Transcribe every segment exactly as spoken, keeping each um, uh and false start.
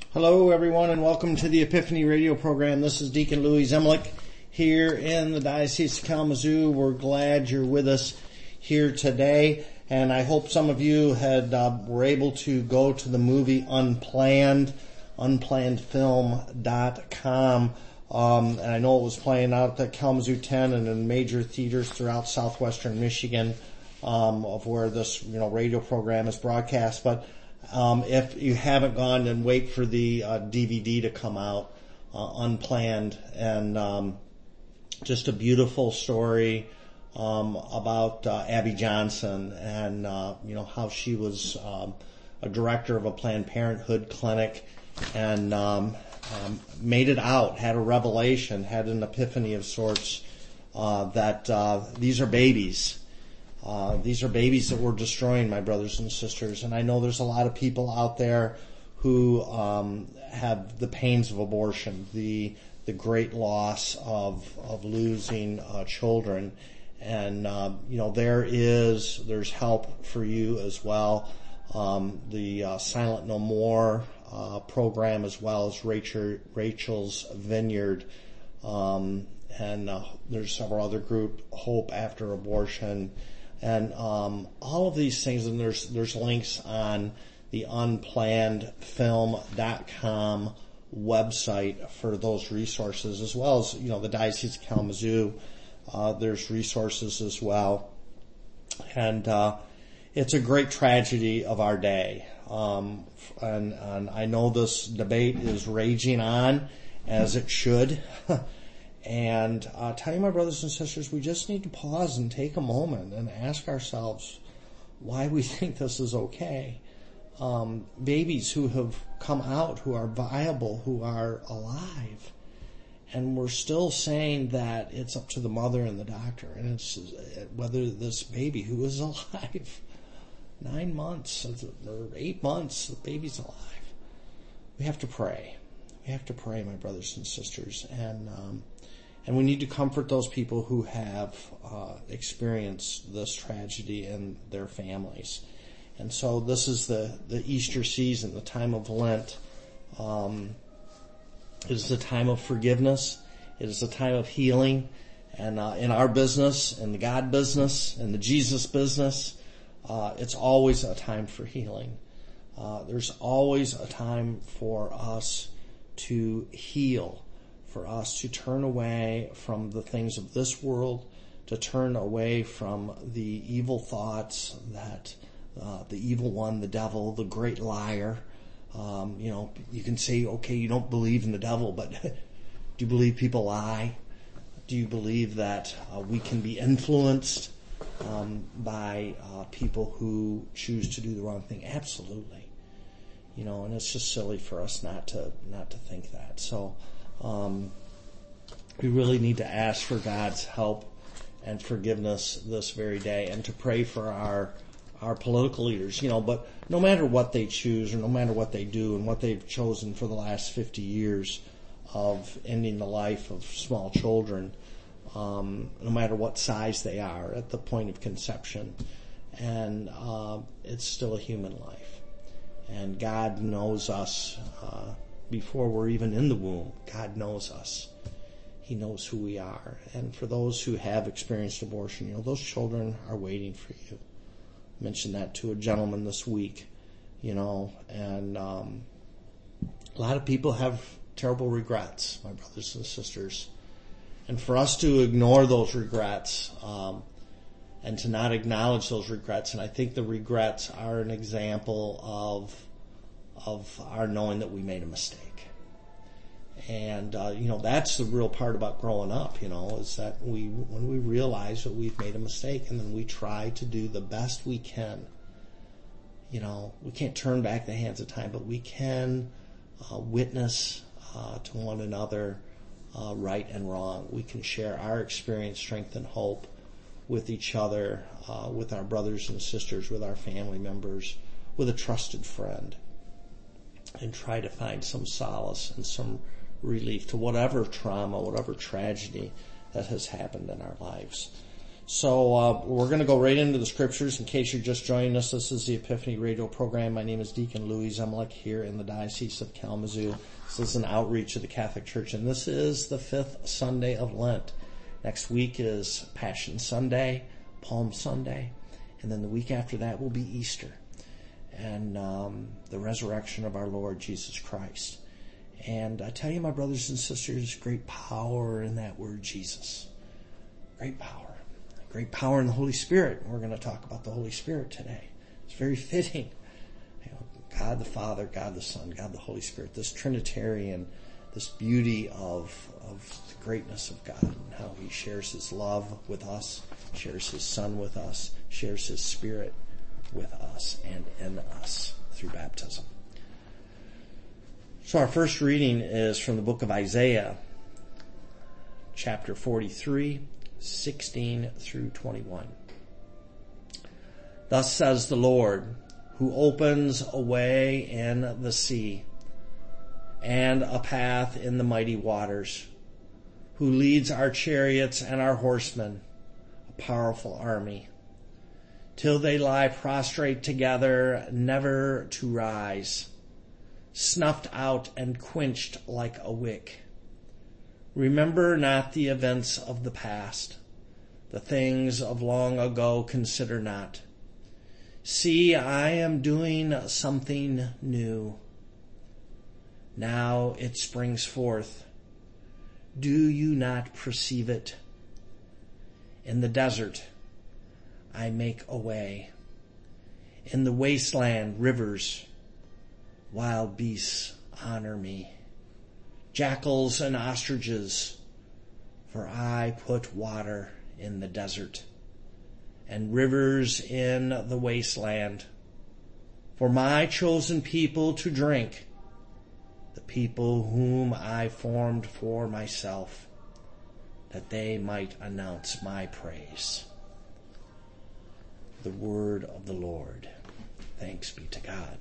Hello, everyone, and welcome to the Epiphany Radio program. This is Deacon Louis Zemlich here in the Diocese of Kalamazoo. We're glad you're with us here today, and I hope some of you had uh, were able to go to the movie Unplanned, unplanned film dot com. Um, and I know it was playing out at Kalamazoo ten and in major theaters throughout southwestern Michigan, um, of where this, you know, radio program is broadcast. But Um, if you haven't gone, then wait for the uh, D V D to come out, uh, Unplanned, and um, just a beautiful story um, about uh, Abby Johnson and uh, you know how she was um, a director of a Planned Parenthood clinic and um, um, made it out, had a revelation, had an epiphany of sorts uh, that uh, these are babies. Uh, these are babies that we're destroying, my brothers and sisters. And I know there's a lot of people out there who um, have the pains of abortion, the the great loss of of losing uh, children. And uh, you know there is there's help for you as well. Um, the uh, Silent No More uh, program, as well as Rachel Rachel's Vineyard, um, and uh, there's several other groups, Hope After Abortion. And um, all of these things, and there's there's links on the unplanned film dot com website for those resources, as well as, you know, the Diocese of Kalamazoo. Uh, there's resources as well. And uh, it's a great tragedy of our day. Um, and, and I know this debate is raging on, as it should. And uh, tell you, my brothers and sisters, we just need to pause and take a moment and ask ourselves why we think this is okay. Um, babies who have come out, who are viable, who are alive, and we're still saying that it's up to the mother and the doctor, and it's whether this baby who is alive, nine months or eight months, the baby's alive. We have to pray. We have to pray, my brothers and sisters, and um, And we need to comfort those people who have uh, experienced this tragedy in their families. And so this is the, the Easter season, the time of Lent. Um, it is the time of forgiveness. It is the time of healing. And uh, in our business, in the God business, in the Jesus business, uh, it's always a time for healing. Uh, there's always a time for us to heal, for us to turn away from the things of this world, to turn away from the evil thoughts that uh, the evil one, the devil, the great liar. Um, you know, you can say, okay, you don't believe in the devil, but do you believe people lie? Do you believe that uh, we can be influenced um, by uh, people who choose to do the wrong thing? Absolutely. You know, and it's just silly for us not to not to think that. So Um, we really need to ask for God's help and forgiveness this very day, and to pray for our our political leaders, you know, but no matter what they choose or no matter what they do and what they've chosen for the last fifty years of ending the life of small children, um, no matter what size they are at the point of conception, and uh, it's still a human life. And God knows us uh before we're even in the womb. God knows us. He knows who we are. And for those who have experienced abortion, you know, those children are waiting for you. I mentioned that to a gentleman this week, you know, and um, a lot of people have terrible regrets, my brothers and sisters. And for us to ignore those regrets um, and to not acknowledge those regrets, and I think the regrets are an example of of our knowing that we made a mistake. And, uh, you know, that's the real part about growing up, you know, is that we, when we realize that we've made a mistake, and then we try to do the best we can. You know, we can't turn back the hands of time, but we can uh, witness uh, to one another uh, right and wrong. We can share our experience, strength, and hope with each other, uh, with our brothers and sisters, with our family members, with a trusted friend, and try to find some solace and some relief to whatever trauma, whatever tragedy that has happened in our lives. So uh, we're going to go right into the scriptures. In case you're just joining us, this is the Epiphany Radio program. My name is Deacon Louis Zemlich here in the Diocese of Kalamazoo. This is an outreach of the Catholic Church, and this is the fifth Sunday of Lent. Next week is Passion Sunday, Palm Sunday, and then the week after that will be Easter and um, the resurrection of our Lord Jesus Christ. And I tell you, my brothers and sisters, great power in that word Jesus. Great power. Great power in the Holy Spirit. We're going to talk about the Holy Spirit today. It's very fitting. You know, God the Father, God the Son, God the Holy Spirit. This Trinitarian, this beauty of of the greatness of God and how He shares His love with us, shares His Son with us, shares His Spirit with us and in us through baptism. So our first reading is from the book of Isaiah, chapter forty-three, sixteen through twenty-one. Thus says the Lord, who opens a way in the sea and a path in the mighty waters, who leads our chariots and our horsemen, a powerful army, till they lie prostrate together, never to rise, snuffed out and quenched like a wick. Remember not the events of the past. The things of long ago consider not. See, I am doing something new. Now it springs forth. Do you not perceive it? In the desert, I make a way. In the wasteland, rivers, wild beasts honor me. Jackals and ostriches, for I put water in the desert and rivers in the wasteland for my chosen people to drink, the people whom I formed for myself, that they might announce my praise. The word of the Lord. Thanks be to God.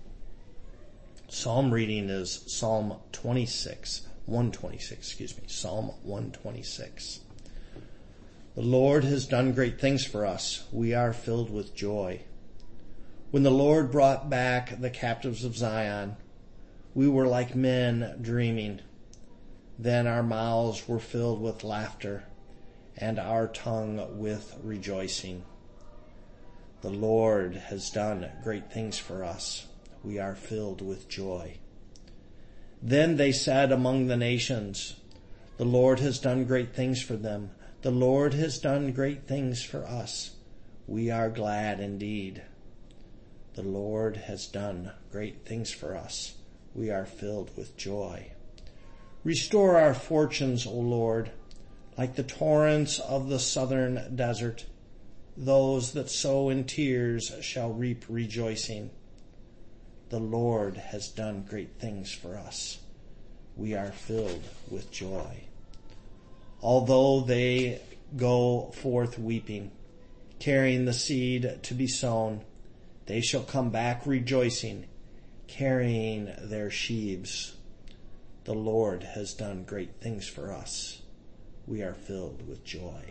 Psalm reading is Psalm twenty-six, one twenty-six, excuse me, Psalm one twenty-six. The Lord has done great things for us. We are filled with joy. When the Lord brought back the captives of Zion, we were like men dreaming. Then our mouths were filled with laughter and our tongue with rejoicing. The Lord has done great things for us. We are filled with joy. Then they said among the nations, the Lord has done great things for them. The Lord has done great things for us. We are glad indeed. The Lord has done great things for us. We are filled with joy. Restore our fortunes, O Lord, like the torrents of the southern desert. Those that sow in tears shall reap rejoicing. The Lord has done great things for us. We are filled with joy. Although they go forth weeping, carrying the seed to be sown, they shall come back rejoicing, carrying their sheaves. The Lord has done great things for us. We are filled with joy.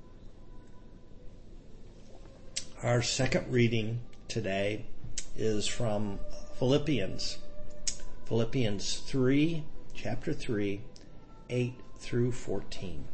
Our second reading today is from Philippians. Philippians three, chapter three, eight through fourteen.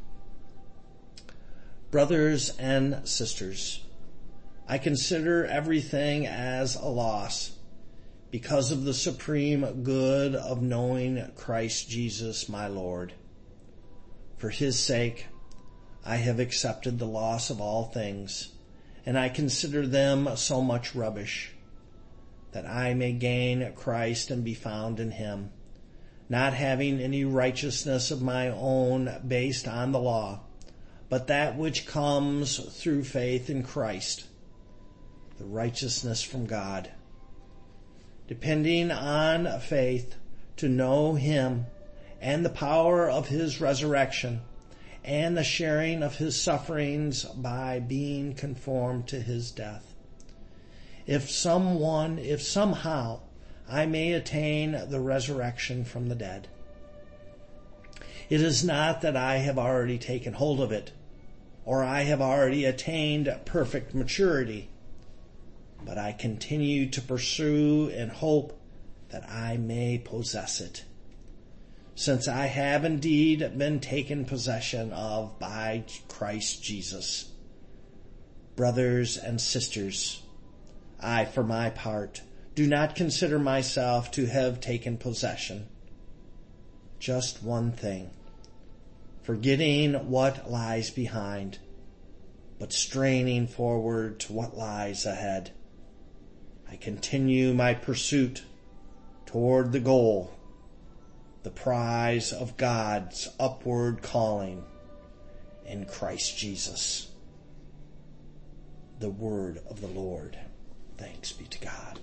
Brothers and sisters, I consider everything as a loss because of the supreme good of knowing Christ Jesus my Lord. For His sake, I have accepted the loss of all things, and I consider them so much rubbish, that I may gain Christ and be found in Him, not having any righteousness of my own based on the law, but that which comes through faith in Christ, the righteousness from God, depending on faith to know Him and the power of His resurrection and the sharing of His sufferings by being conformed to His death. If someone, if somehow I may attain the resurrection from the dead. It is not that I have already taken hold of it, or I have already attained perfect maturity, but I continue to pursue and hope that I may possess it, since I have indeed been taken possession of by Christ Jesus. Brothers and sisters, I, for my part, do not consider myself to have taken possession. Just one thing, forgetting what lies behind, but straining forward to what lies ahead, I continue my pursuit toward the goal, the prize of God's upward calling in Christ Jesus. The word of the Lord. Thanks be to God.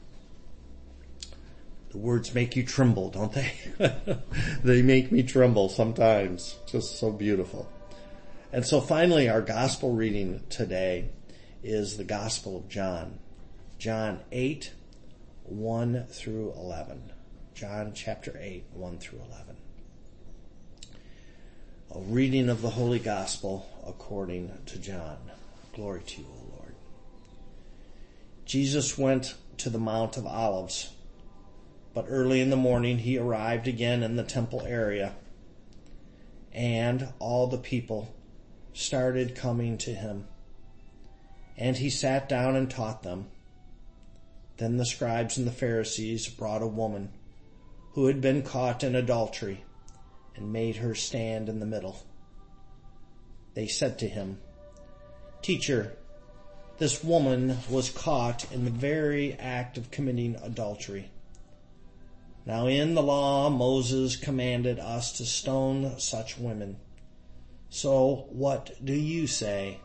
The words make you tremble, don't they? They make me tremble sometimes. Just so beautiful. And so finally, our gospel reading today is the Gospel of John. John eight, one through eleven. John chapter eight, one through eleven. A reading of the Holy Gospel according to John. Glory to you, O Lord. Jesus went to the Mount of Olives, but early in the morning he arrived again in the temple area, and all the people started coming to him, and he sat down and taught them. Then the scribes and the Pharisees brought a woman who had been caught in adultery and made her stand in the middle. They said to him, "Teacher, this woman was caught in the very act of committing adultery. Now in the law, Moses commanded us to stone such women. So what do you say?"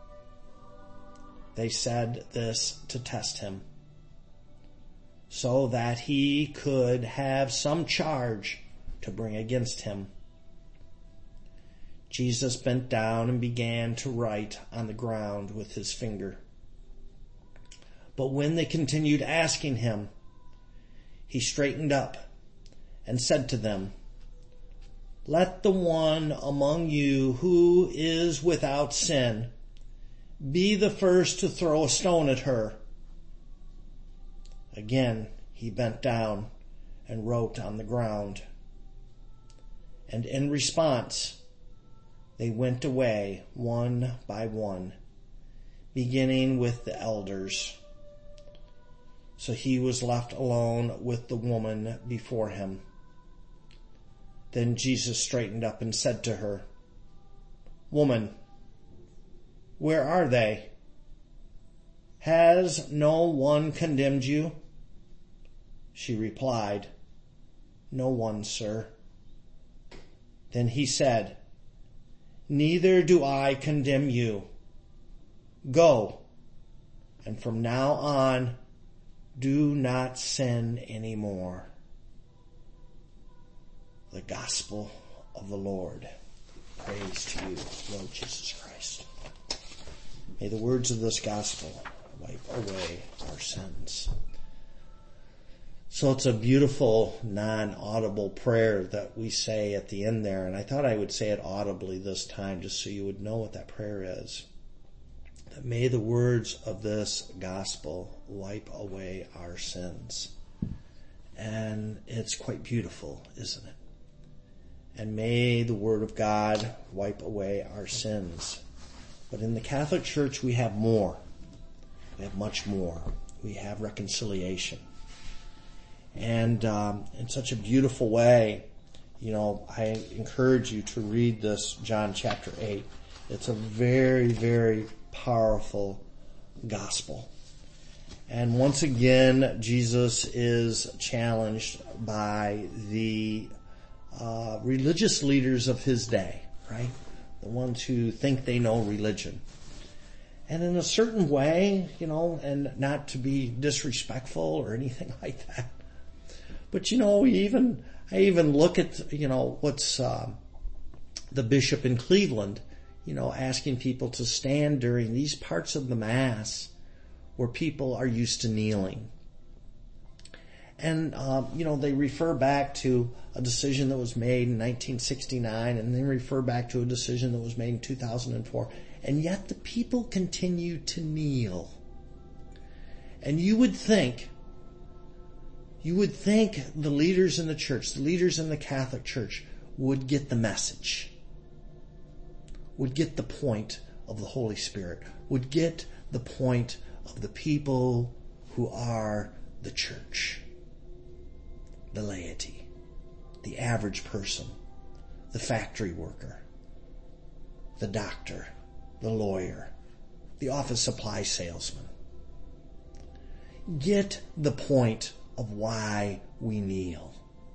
They said this to test him, so that he could have some charge to bring against him. Jesus bent down and began to write on the ground with his finger. But when they continued asking him, he straightened up and said to them, "Let the one among you who is without sin be the first to throw a stone at her." Again he bent down and wrote on the ground. And in response, they went away one by one, beginning with the elders. So he was left alone with the woman before him. Then Jesus straightened up and said to her, "Woman, where are they? Has no one condemned you?" She replied, "No one, sir." Then he said, "Neither do I condemn you. Go, and from now on, do not sin anymore." The Gospel of the Lord. Praise to you, Lord Jesus Christ. May the words of this Gospel wipe away our sins. So it's a beautiful, non-audible prayer that we say at the end there, and I thought I would say it audibly this time just so you would know what that prayer is. That may the words of this gospel wipe away our sins. And it's quite beautiful, isn't it? And may the word of God wipe away our sins. But in the Catholic Church we have more. We have much more. We have reconciliation. And um, in such a beautiful way, you know, I encourage you to read this John chapter eight. It's a very, very powerful gospel. And once again, Jesus is challenged by the uh, religious leaders of his day, right? The ones who think they know religion. And in a certain way, you know, and not to be disrespectful or anything like that. But you know, even, I even look at, you know, what's, uh, the bishop in Cleveland, you know, asking people to stand during these parts of the Mass where people are used to kneeling. And, um, you know, they refer back to a decision that was made in nineteen sixty-nine, and they refer back to a decision that was made in two thousand four. And yet the people continue to kneel. And you would think, you would think the leaders in the church, the leaders in the Catholic Church would get the message, would get the point of the Holy Spirit, would get the point of the people who are the church, the laity, the average person, the factory worker, the doctor, the lawyer, the office supply salesman. Get the point of why we kneel.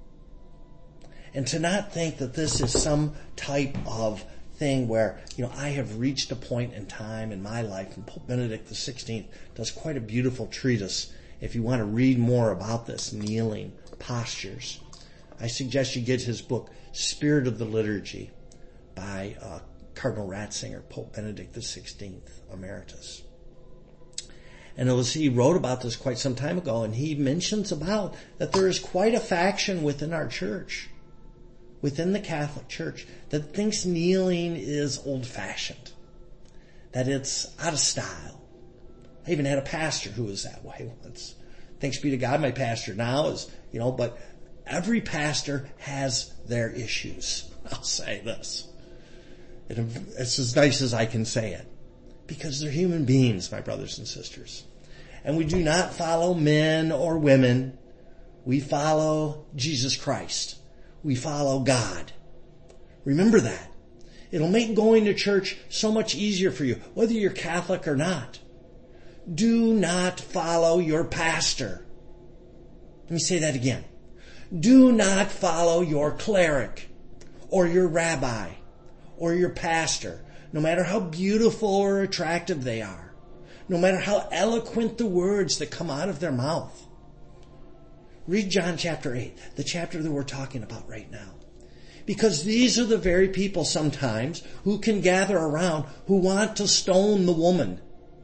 And to not think that this is some type of thing where, you know, I have reached a point in time in my life, and Pope Benedict the sixteenth does quite a beautiful treatise. If you want to read more about this, kneeling, postures, I suggest you get his book, Spirit of the Liturgy, by uh, Cardinal Ratzinger, Pope Benedict the sixteenth, Emeritus. And it was, he wrote about this quite some time ago, and he mentions about that there is quite a faction within our church, within the Catholic Church, that thinks kneeling is old-fashioned, that it's out of style. I even had a pastor who was that way once. Thanks be to God, my pastor now is, you know, but every pastor has their issues. I'll say this. It's as nice as I can say it. Because they're human beings, my brothers and sisters. And we do not follow men or women. We follow Jesus Christ. We follow God. Remember that. It'll make going to church so much easier for you, whether you're Catholic or not. Do not follow your pastor. Let me say that again. Do not follow your cleric or your rabbi or your pastor, no matter how beautiful or attractive they are, no matter how eloquent the words that come out of their mouth. Read John chapter eight, the chapter that we're talking about right now. Because these are the very people sometimes who can gather around who want to stone the woman.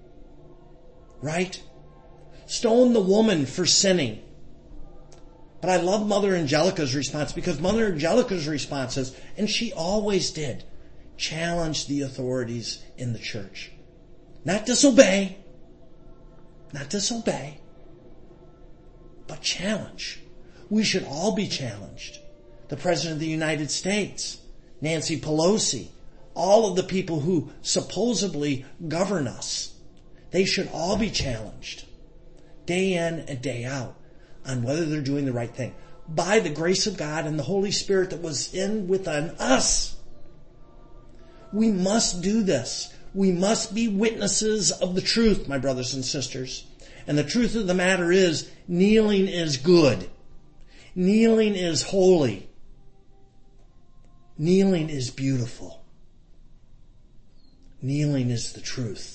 Right? Stone the woman for sinning. But I love Mother Angelica's response, because Mother Angelica's response is, and she always did, challenge the authorities in the church. Not disobey. Not disobey. But challenge. We should all be challenged. The President of the United States, Nancy Pelosi, all of the people who supposedly govern us, they should all be challenged day in and day out on whether they're doing the right thing by the grace of God and the Holy Spirit that was in within us. We must do this. We must be witnesses of the truth, my brothers and sisters. And the truth of the matter is, kneeling is good. Kneeling is holy. Kneeling is beautiful. Kneeling is the truth.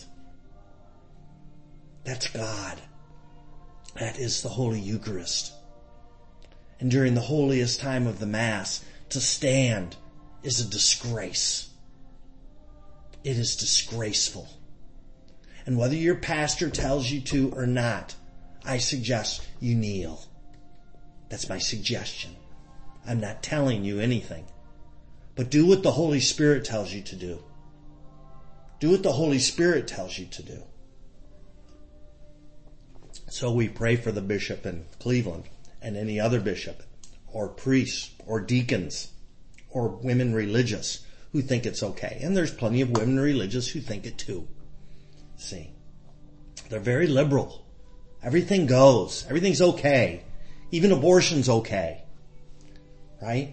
That's God. That is the Holy Eucharist. And during the holiest time of the Mass, to stand is a disgrace. It is disgraceful. And whether your pastor tells you to or not, I suggest you kneel. That's my suggestion. I'm not telling you anything. But do what the Holy Spirit tells you to do. Do what the Holy Spirit tells you to do. So we pray for the bishop in Cleveland and any other bishop or priests or deacons or women religious who think it's okay. And there's plenty of women religious who think it too. See, they're very liberal. Everything goes. Everything's okay. Even abortion's okay. Right?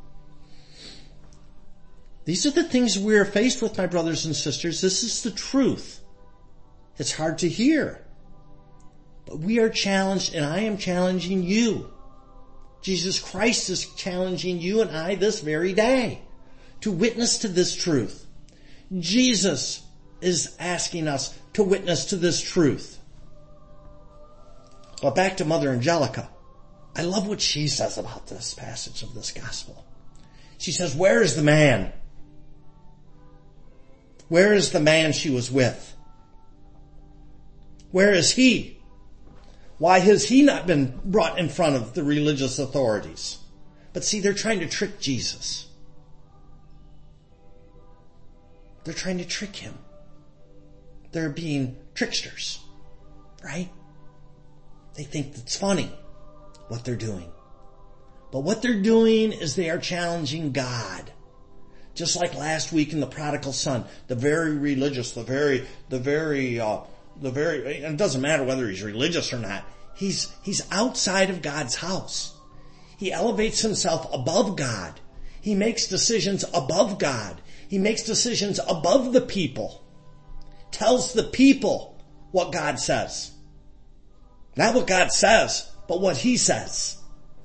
These are the things we're faced with, my brothers and sisters. This is the truth. It's hard to hear. But we are challenged, and I am challenging you. Jesus Christ is challenging you and I this very day to witness to this truth. Jesus is asking us to witness to this truth. But back to Mother Angelica. I love what she says about this passage of this gospel. She says, where is the man? Where is the man she was with? Where is he? Why has he not been brought in front of the religious authorities? But see, they're trying to trick Jesus. They're trying to trick him. They're being tricksters, right? They think it's funny what they're doing. But what they're doing is they are challenging God. Just like last week in the prodigal son, the very religious, the very, the very, uh, the very, and it doesn't matter whether he's religious or not. He's, he's outside of God's house. He elevates himself above God. He makes decisions above God. He makes decisions above the people. Tells the people what God says. Not what God says, but what he says.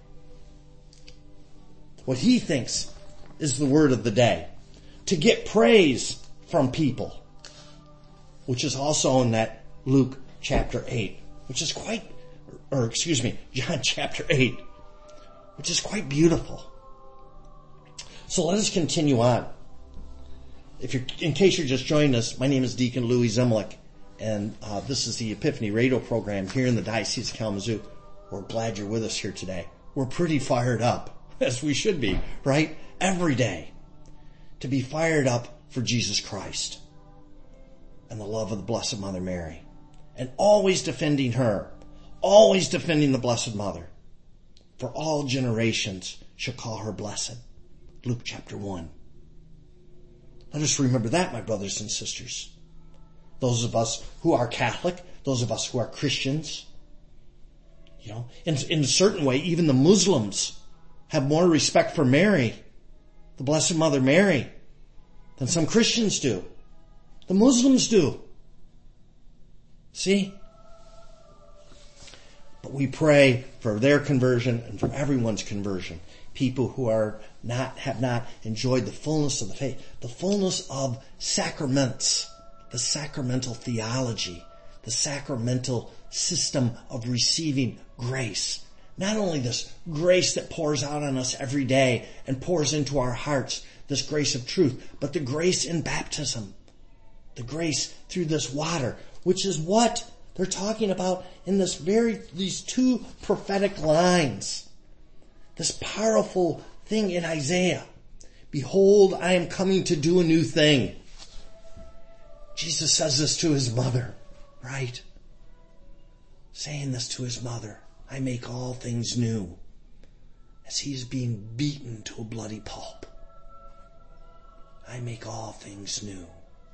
What he thinks is the word of the day. To get praise from people. Which is also in that Luke chapter eight. Which is quite, or excuse me, John chapter eight. Which is quite beautiful. So let us continue on. If you're, in case you're just joining us, my name is Deacon Louis Zemlich, and uh, this is the Epiphany radio program here in the Diocese of Kalamazoo. We're glad you're with us here today. We're pretty fired up, as we should be, right? Every day. To be fired up for Jesus Christ and the love of the Blessed Mother Mary. And always defending her. Always defending the Blessed Mother. For all generations shall call her blessed. Luke chapter one. Let us remember that, my brothers and sisters. Those of us who are Catholic, those of us who are Christians, you know, in, in a certain way, even the Muslims have more respect for Mary, the Blessed Mother Mary, than some Christians do. The Muslims do. See? But we pray for their conversion and for everyone's conversion. People who are not, have not enjoyed the fullness of the faith, the fullness of sacraments, the sacramental theology, the sacramental system of receiving grace. Not only this grace that pours out on us every day and pours into our hearts, this grace of truth, but the grace in baptism, the grace through this water, which is what they're talking about in this very, these two prophetic lines. This powerful thing in Isaiah. Behold, I am coming to do a new thing. Jesus says this to his mother, right? Saying this to his mother. I make all things new. As he's being beaten to a bloody pulp. I make all things new.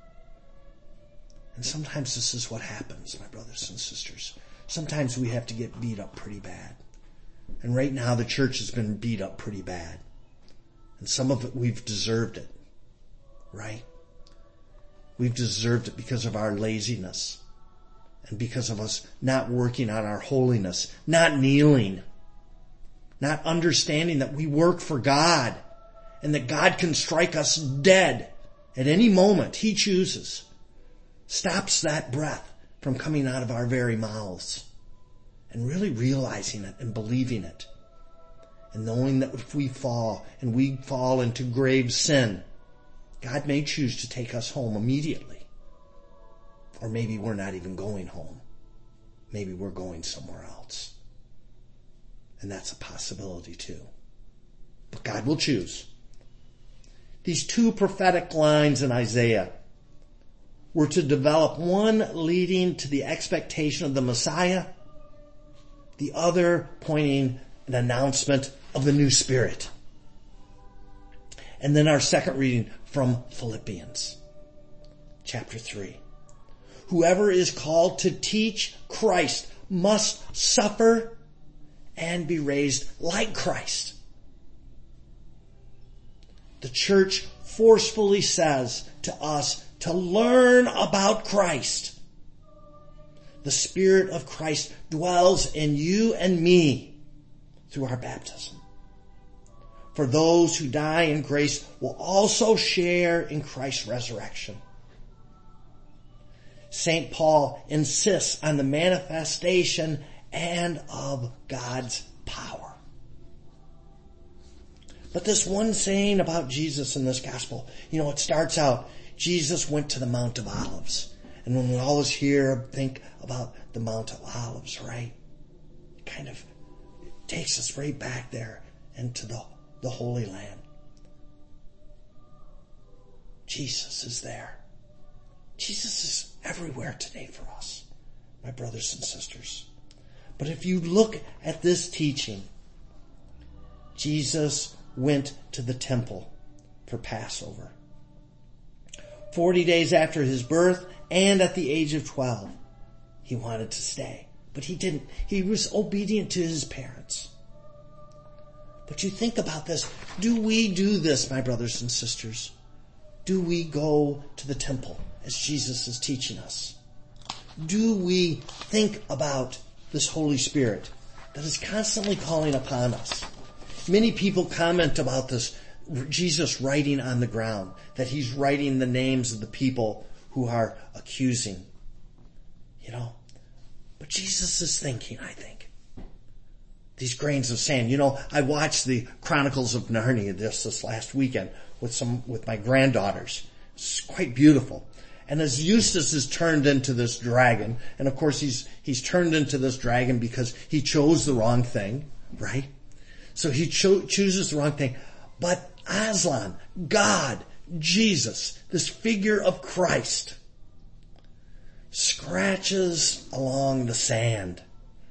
And sometimes this is what happens, my brothers and sisters. Sometimes we have to get beat up pretty bad. And right now the church has been beat up pretty bad. And some of it we've deserved it. Right? We've deserved it because of our laziness. And because of us not working on our holiness. Not kneeling. Not understanding that we work for God. And that God can strike us dead at any moment He chooses. Stops that breath from coming out of our very mouths. And really realizing it and believing it. And knowing that if we fall and we fall into grave sin, God may choose to take us home immediately. Or maybe we're not even going home. Maybe we're going somewhere else. And that's a possibility too. But God will choose. These two prophetic lines in Isaiah were to develop, one leading to the expectation of the Messiah, the other pointing an announcement of the new Spirit. And then our second reading from Philippians chapter three. Whoever is called to teach Christ must suffer and be raised like Christ. The church forcefully says to us to learn about Christ. The Spirit of Christ dwells in you and me through our baptism. For those who die in grace will also share in Christ's resurrection. Saint Paul insists on the manifestation and of God's power. But this one saying about Jesus in this gospel, you know, it starts out, Jesus went to the Mount of Olives. And when we always hear, think about the Mount of Olives, right? kind of takes us right back there into the, the Holy Land. Jesus is there. Jesus is everywhere today for us, my brothers and sisters. But if you look at this teaching, Jesus went to the temple for Passover. Forty days after his birth and at the age of twelve, he wanted to stay. But he didn't. He was obedient to his parents. But you think about this. Do we do this, my brothers and sisters? Do we go to the temple as Jesus is teaching us? Do we think about this Holy Spirit that is constantly calling upon us? Many people comment about this, Jesus writing on the ground, that he's writing the names of the people who are accusing. You know, but Jesus is thinking, I think. These grains of sand. You know, I watched the Chronicles of Narnia this, this last weekend with some, with my granddaughters. It's quite beautiful. And as Eustace is turned into this dragon, and of course he's, he's turned into this dragon because he chose the wrong thing, right? So he cho- chooses the wrong thing. But Aslan, God, Jesus, this figure of Christ, scratches along the sand,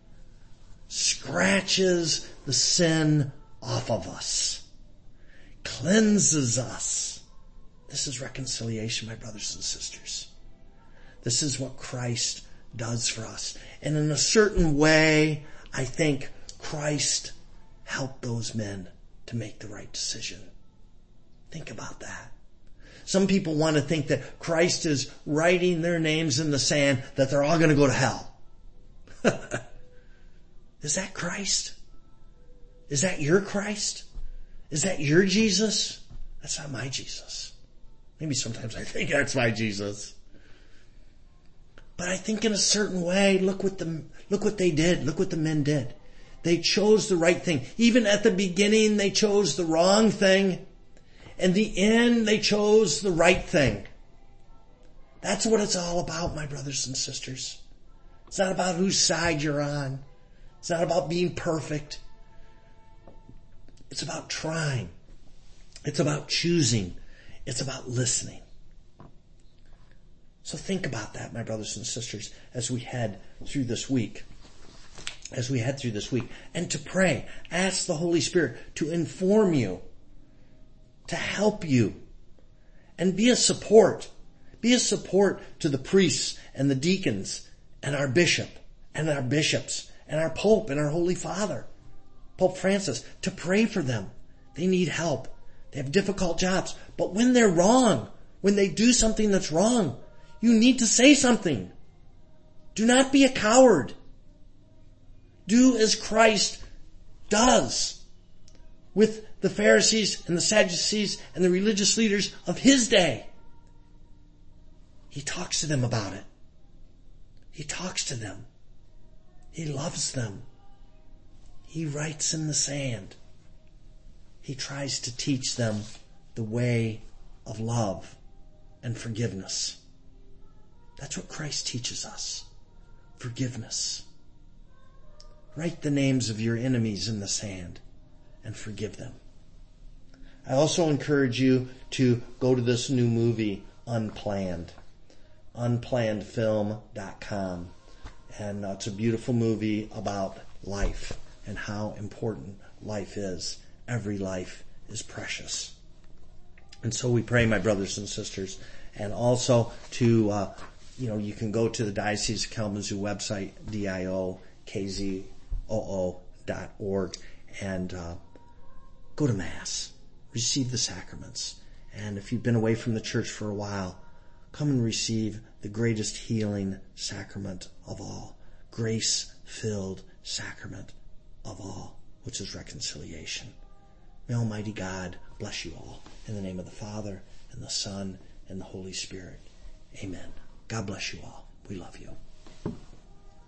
scratches the sin off of us, cleanses us. This is reconciliation, my brothers and sisters. This is what Christ does for us. And in a certain way, I think Christ helped those men to make the right decision. Think about that. Some people want to think that Christ is writing their names in the sand, that they're all going to go to hell. Is that Christ? Is that your Christ? Is that your Jesus? That's not my Jesus. Maybe sometimes I think that's my Jesus. But I think in a certain way, look what the, look what they did. Look what the men did. They chose the right thing. Even at the beginning, they chose the wrong thing. In the end, they chose the right thing. That's what it's all about, my brothers and sisters. It's not about whose side you're on. It's not about being perfect. It's about trying. It's about choosing. It's about listening. So think about that, my brothers and sisters, as we head through this week. As we head through this week. And to pray. Ask the Holy Spirit to inform you, to help you, and be a support. Be a support to the priests and the deacons and our bishop and our bishops and our Pope and our Holy Father, Pope Francis, to pray for them. They need help. They have difficult jobs. But when they're wrong, when they do something that's wrong, you need to say something. Do not be a coward. Do as Christ does with the Pharisees and the Sadducees and the religious leaders of his day. He talks to them about it. He talks to them. He loves them. He writes in the sand. He tries to teach them the way of love and forgiveness. That's what Christ teaches us. Forgiveness. Write the names of your enemies in the sand and forgive them. I also encourage you to go to this new movie, Unplanned. unplanned film dot com. And uh, it's a beautiful movie about life and how important life is. Every life is precious. And so we pray, my brothers and sisters, and also to, uh, you know, you can go to the Diocese of Kalamazoo website, D I O K Z O O dot org, and uh, go to Mass. Receive the sacraments. And if you've been away from the church for a while, come and receive the greatest healing sacrament of all. Grace-filled sacrament of all, which is reconciliation. May Almighty God bless you all. In the name of the Father, and the Son, and the Holy Spirit. Amen. God bless you all. We love you.